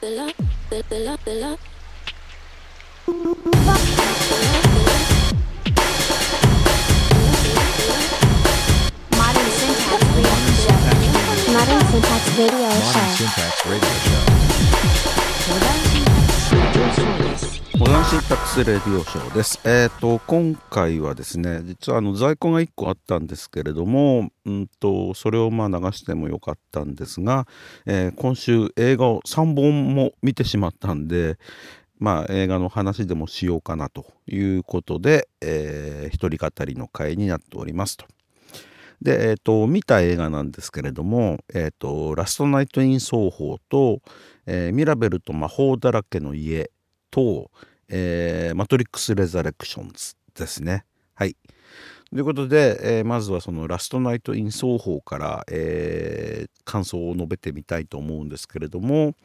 モダンシンタックスレディオショーです。今回はですね、実は在庫が1個あったんですけれども、それを流してもよかったんですが、今週映画を3本も見てしまったんで、映画の話でもしようかなということで、一人語りの回になっておりますと。で、見た映画なんですけれども、ラストナイト・イン・ソーホーと、ミラベルと魔法だらけの家と、マトリックス・レザレクションズですね。はい。ということで、まずはそのラストナイト・イン・ソーホーから、感想を述べてみたいと思うんですけれども、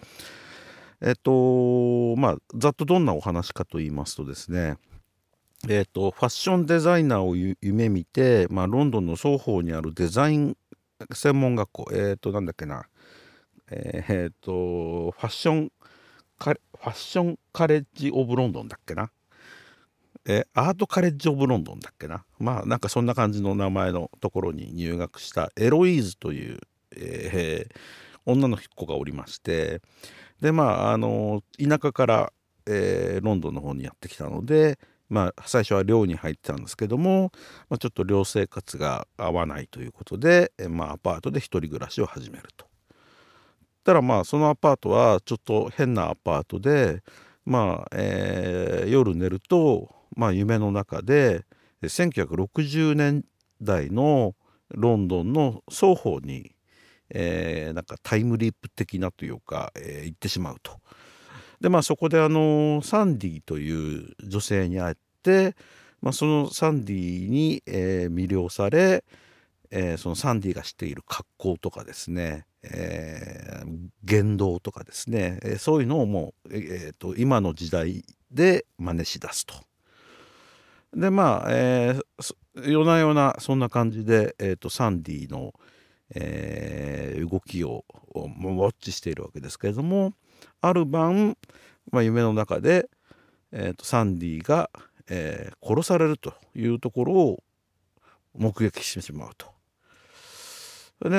ざっとどんなお話かと言いますとですね、ファッションデザイナーを夢見て、ロンドンのソーホーにあるデザイン専門学校、なんだっけな、ファッションカレッジオブロンドンだっけな、アートカレッジオブロンドンだっけな、なんかそんな感じの名前のところに入学したエロイーズという、女の子がおりまして、で田舎から、ロンドンの方にやってきたので、最初は寮に入ってたんですけども、ちょっと寮生活が合わないということで、アパートで一人暮らしを始めると。たらそのアパートはちょっと変なアパートで、夜寝ると、夢の中で1960年代のロンドンの双方に、なんかタイムリープ的なというか、行ってしまうと。でそこでサンディという女性に会って、そのサンディに、魅了され、そのサンディがしている格好とかですね、言動とかですね、そういうのをもう、今の時代で真似しだすと。で夜な夜なそんな感じで、サンディの、動きをウォッチしているわけですけれども、ある晩、夢の中で、サンディが、殺されるというところを目撃してしまうと。で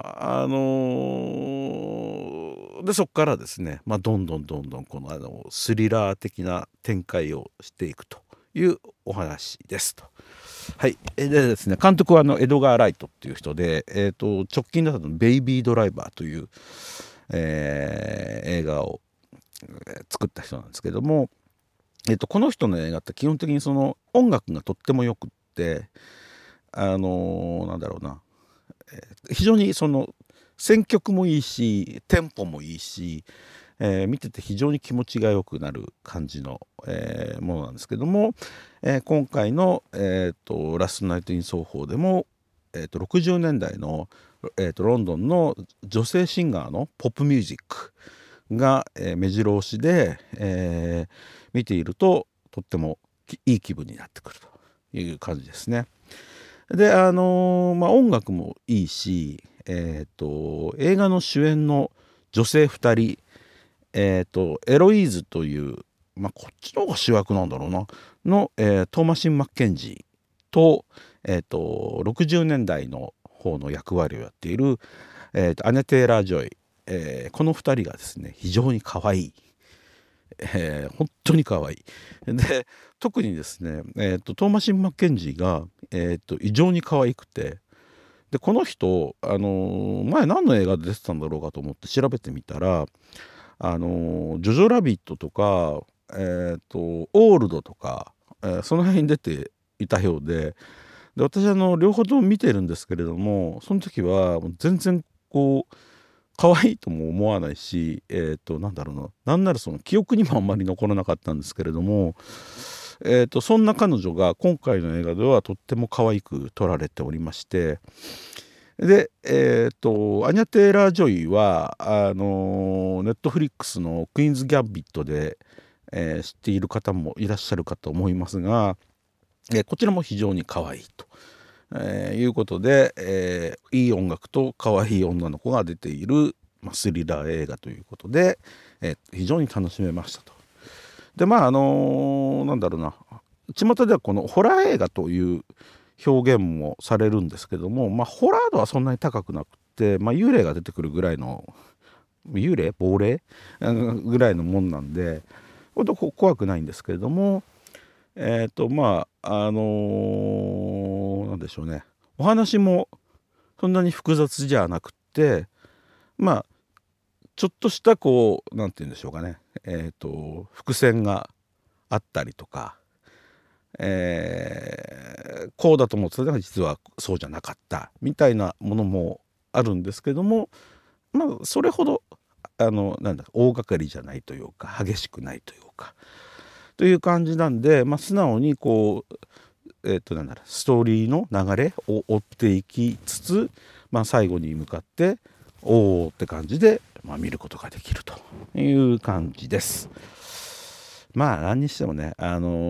でそこからですね、どんどんこのスリラー的な展開をしていくというお話ですと。はい。でですね、監督はエドガー・ライトっていう人で、直近だとベイビードライバーという、映画を作った人なんですけども、この人の映画って基本的にその音楽がとってもよくって、なんだろうな、非常にその選曲もいいしテンポもいいし、見てて非常に気持ちがよくなる感じの、ものなんですけども、今回の、ラストナイト・イン・ソーホーでも、60年代の、ロンドンの女性シンガーのポップミュージックが、目白押しで、見ているととってもいい気分になってくるという感じですね。で音楽もいいし、映画の主演の女性2人、エロイーズという、こっちの方が主役なんだろうなの、トーマシン・マッケンジーと、60年代の方の役割をやっている、アネ・テイラー・ジョイ、この2人がですね非常に可愛い。本当に可愛い。で特にですね、トーマシン・マッケンジーが、異常に可愛くて、でこの人、前何の映画で出てたんだろうかと思って調べてみたら、ジョジョラビットとか、オールドとか、その辺に出ていたようで、私両方とも見てるんですけれども、その時は全然こう可愛いとも思わないし、なんだろうな、なんならその記憶にもあんまり残らなかったんですけれども、そんな彼女が今回の映画ではとっても可愛く撮られておりまして、でアニャ・テイラー・ジョイはネットフリックスのクイーンズ・ギャンビットで、知っている方もいらっしゃるかと思いますが、こちらも非常に可愛いと、いうことで、いい音楽と可愛い女の子が出ている、スリラー映画ということで、 非常に楽しめましたと。でなんだろうな、巷ではこのホラー映画という表現もされるんですけども、ホラー度はそんなに高くなくて、幽霊が出てくるぐらいの、幽霊亡霊ぐらいのもんなんで、ほんと怖くないんですけれども、なんでしょうね、お話もそんなに複雑じゃなくて、ちょっとしたなんて言うんでしょうかね、伏線があったりとか、こうだと思ってたのが実はそうじゃなかったみたいなものもあるんですけども、それほど大掛かりじゃないというか激しくないというかという感じなんで、素直にストーリーの流れを追っていきつつ、最後に向かっておーって感じで、見ることができるという感じです。何にしてもね、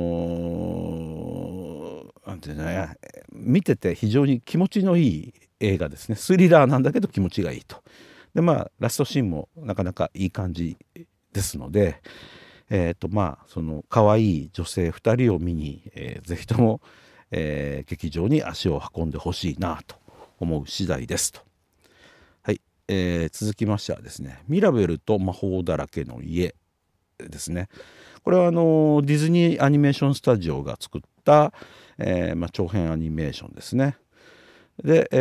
なんていうのね、見てて非常に気持ちのいい映画ですね。スリラーなんだけど気持ちがいいと。でラストシーンもなかなかいい感じですので、その可愛い女性2人を見に、ぜひとも、劇場に足を運んでほしいなと思う次第ですと。はい、続きましてはですね、ミラベルと魔法だらけの家ですね。これはディズニーアニメーションスタジオが作った、長編アニメーションですね。で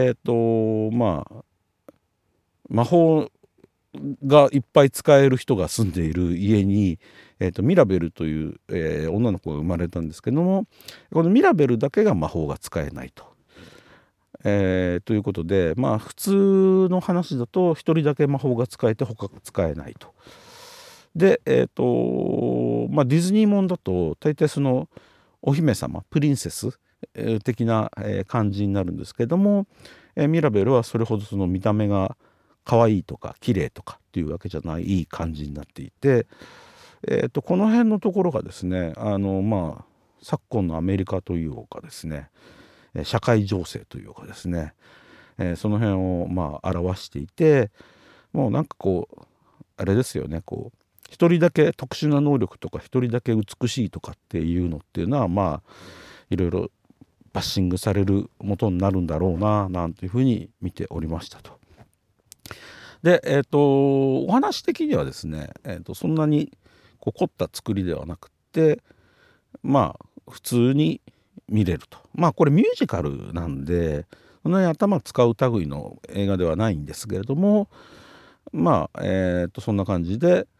魔法がいっぱい使える人が住んでいる家に、ミラベルという、女の子が生まれたんですけども、このミラベルだけが魔法が使えないと。ということで、普通の話だと一人だけ魔法が使えて他が使えないと。でディズニーもんだと大抵そのお姫様プリンセス的な感じになるんですけども、ミラベルはそれほどその見た目が可愛いとか綺麗とかっていうわけじゃないいい感じになっていて、この辺のところがですね、昨今のアメリカというかですね、社会情勢というかですね、その辺を表していて、もうなんかあれですよね、一人だけ特殊な能力とか一人だけ美しいとかっていうのっていうのはいろいろバッシングされる元になるんだろうななんていうふうに見ておりましたと。でお話的にはですね、そんなに凝った作りではなくて普通に見れると。これミュージカルなんでそんなに頭使う類の映画ではないんですけれども、そんな感じで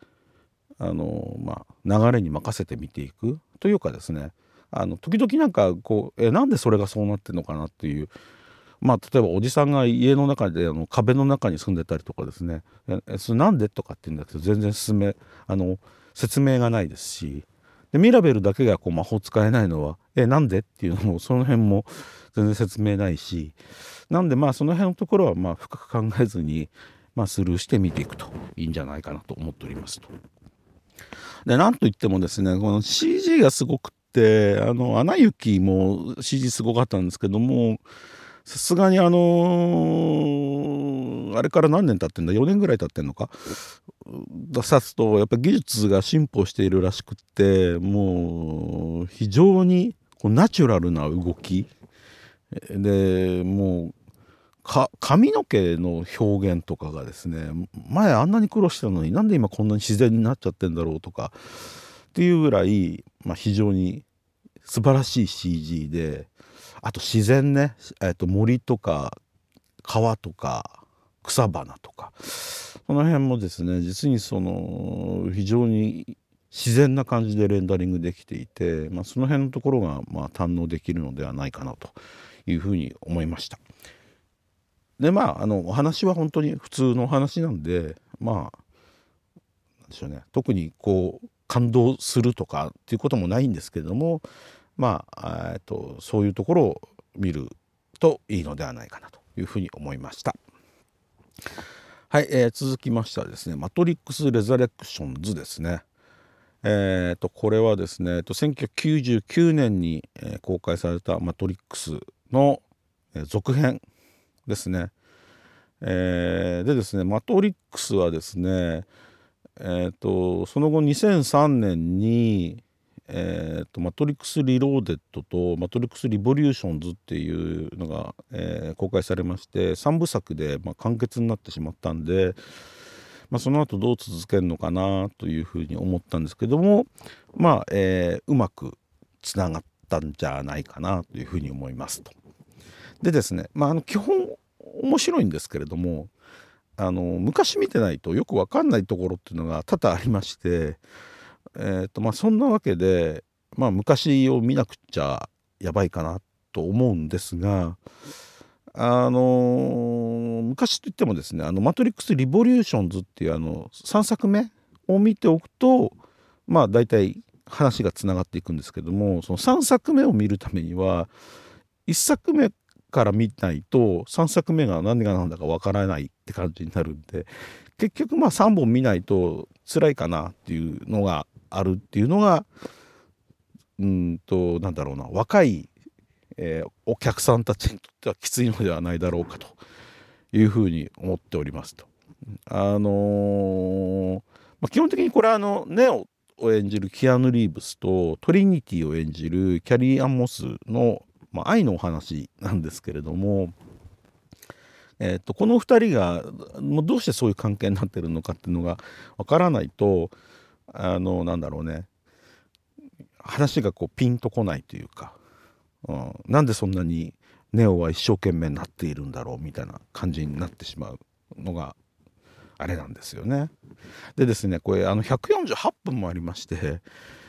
流れに任せて見ていくというかですね、時々なんかなんでそれがそうなってるのかなっていう、例えばおじさんが家の中で壁の中に住んでたりとかですね、それなんでとかって言うんだけど全然説明がないですし、でミラベルだけが魔法使えないのはなんでっていうのもその辺も全然説明ないし、なんでその辺のところは深く考えずにスルーして見ていくといいんじゃないかなと思っておりますと。でなんといってもですね、この CG がすごくってアナ雪も CG すごかったんですけども、さすがにあれから何年経ってんだ、4年ぐらい経ってんのか出さすとやっぱり技術が進歩しているらしくって、もう非常にナチュラルな動きで、もう髪の毛の表現とかがですね、前あんなに苦労したのになんで今こんなに自然になっちゃってんだろうとかっていうぐらい、非常に素晴らしい CG で、あと自然ね、森とか川とか草花とかその辺もですね、実に非常に自然な感じでレンダリングできていて、その辺のところが堪能できるのではないかなというふうに思いました。でお話は本当に普通のお話なんで、なんでしょうね、特に感動するとかっていうこともないんですけれども、そういうところを見るといいのではないかなというふうに思いました。はい、続きましてはですね、マトリックス・レザレクションズですね。これはですね、1999年に、公開されたマトリックスの、続編ですね。でですね、マトリックスはですね、 その後2003年に、マトリックス・リローデッドとマトリックス・リボリューションズっていうのが、公開されまして3部作で、完結になってしまったんで、その後どう続けるのかなというふうに思ったんですけども、うまくつながったんじゃないかなというふうに思いますと。でですね、基本面白いんですけれども、昔見てないとよく分かんないところっていうのが多々ありまして、そんなわけで、昔を見なくちゃやばいかなと思うんですが、昔といってもですね、マトリックス・リボリューションズっていう3作目を見ておくと大体話がつながっていくんですけども、その3作目を見るためには1作目から見ないと3作目が何が何だかわからないって感じになるんで、結局3本見ないと辛いかなっていうのがあるっていうのがなんだろうな、若い、お客さんたちにとってはきついのではないだろうかというふうに思っておりますと。基本的にこれはネオを演じるキアヌ・リーブスとトリニティを演じるキャリー・アン・モスの、愛のお話なんですけれども、この2人がどうしてそういう関係になってるのかっていうのがわからないとなんだろうね、話がピンとこないというか、なんでそんなにネオは一生懸命になっているんだろうみたいな感じになってしまうのがあれなんですよね。でですね、これ148分もありまして、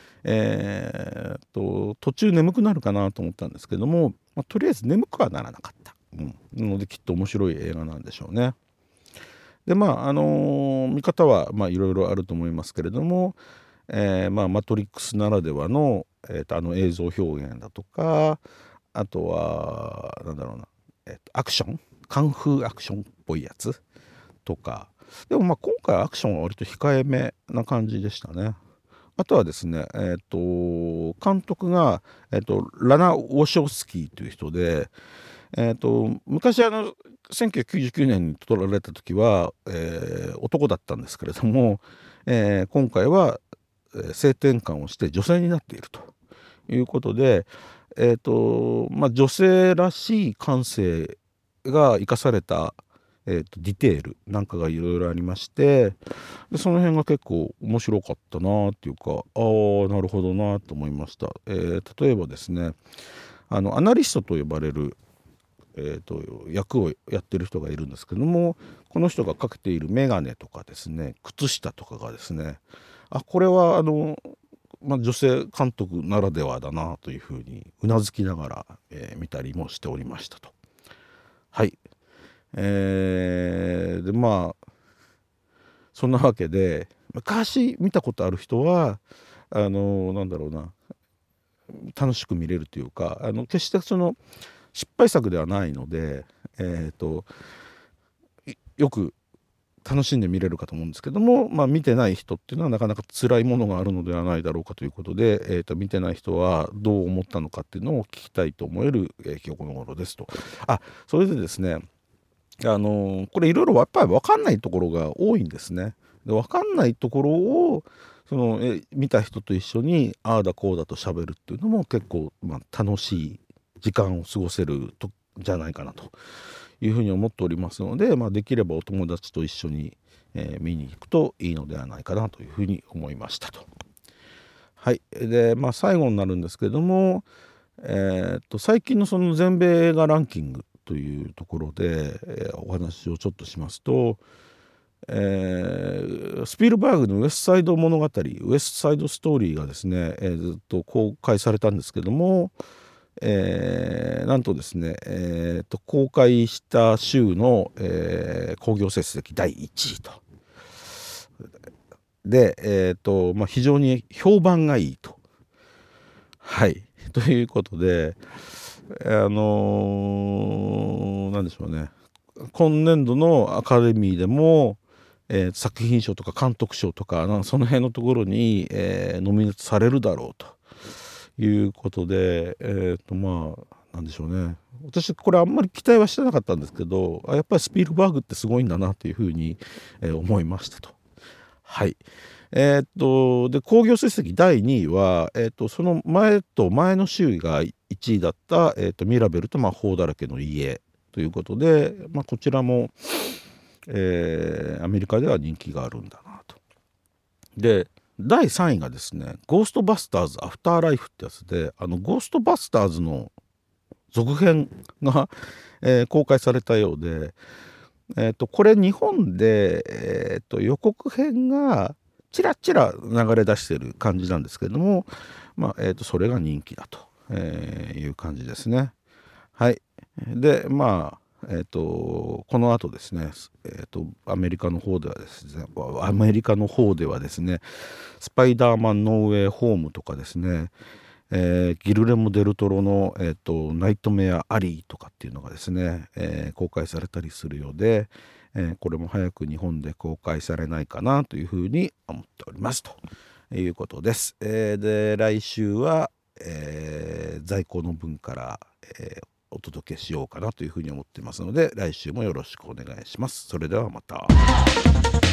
途中眠くなるかなと思ったんですけども、とりあえず眠くはならなかった、なのできっと面白い映画なんでしょうね。で見方はいろいろあると思いますけれども、マトリックスならではの、映像表現だとか、あとはなんだろうな、アクションカンフーアクションっぽいやつとか、でも今回アクションは割と控えめな感じでしたね。あとはですね、監督が、ラナ・ウォショウスキーという人で、昔1999年に撮られた時は、男だったんですけれども、今回は性転換をして女性になっているということで、女性らしい感性が生かされた、ディテールなんかがいろいろありまして、でその辺が結構面白かったなっていうか、なるほどなと思いました。例えばですね、アナリストと呼ばれる、役をやってる人がいるんですけども、この人がかけている眼鏡とかですね、靴下とかがですね、これは女性監督ならではだなというふうにうなずきながら、見たりもしておりましたと。はい、でそんなわけで昔見たことある人はなんだろうな、楽しく見れるというか、決してその失敗作ではないので、よく楽しんで見れるかと思うんですけども、見てない人っていうのはなかなか辛いものがあるのではないだろうかということで、見てない人はどう思ったのかっていうのを聞きたいと思える、今日この頃ですと。それでですね、これいろいろやっぱり分かんないところが多いんですね。で分かんないところを見た人と一緒にああだこうだと喋るっていうのも結構、楽しい時間を過ごせるじゃないかなというふうに思っておりますので、できればお友達と一緒に、見に行くといいのではないかなというふうに思いましたと。はい。で最後になるんですけども、最近のその全米映画ランキングというところで、お話をちょっとしますと、スピルバーグのウエストサイド物語、ウエストサイドストーリーがですね、ずっと公開されたんですけども、なんとですね、公開した週の、興行成績第1位と。で、非常に評判がいいと。はい。ということで、なんでしょうね。今年度のアカデミーでも、作品賞とか監督賞とかその辺のところに、ノミネートされるだろうということで、なんでしょうね。私これあんまり期待はしてなかったんですけど、やっぱりスピルバーグってすごいんだなというふうに、思いましたと。 はい。で、興行成績第2位は、その前と前の週が1位だった、ミラベルと魔法だらけの家ということで、こちらも、アメリカでは人気があるんだなと。で、第3位がですね、ゴーストバスターズアフターライフってやつで、ゴーストバスターズの続編が、公開されたようで、これ日本で、予告編がちらちら流れ出してる感じなんですけれども、それが人気だと、いう感じですね。はい。で、この後ですね、アメリカの方ではですね、スパイダーマンノーウェイホームとかですね、ギルレモ・デルトロの、ナイトメア・アリーとかっていうのがですね、公開されたりするようで、これも早く日本で公開されないかなというふうに思っておりますということです。で、来週は、在庫の分から、お届けしようかなというふうに思ってますので、来週もよろしくお願いします。それではまた。